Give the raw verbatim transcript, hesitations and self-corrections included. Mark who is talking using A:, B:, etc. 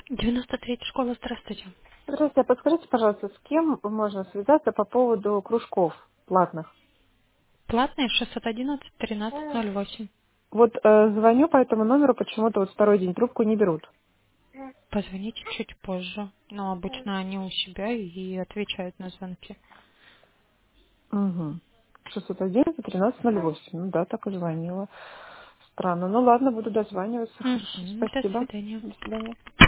A: девяносто третья школа, здравствуйте.
B: Здравствуйте, а подскажите, пожалуйста, с кем можно связаться по поводу кружков платных?
A: Платные шестьсот одиннадцать тринадцать ноль восемь.
B: Вот э, звоню по этому номеру, почему-то вот второй день трубку не берут.
A: Позвоните чуть позже. Но обычно они у себя и отвечают на звонки.
B: Угу. шестьсот одиннадцать тринадцать ноль восемь. Ну да, так и звонила. Странно. Ну ладно, буду дозваниваться. Хорошо,
A: Мгм. До
B: спасибо.
A: свидания.
B: До свидания.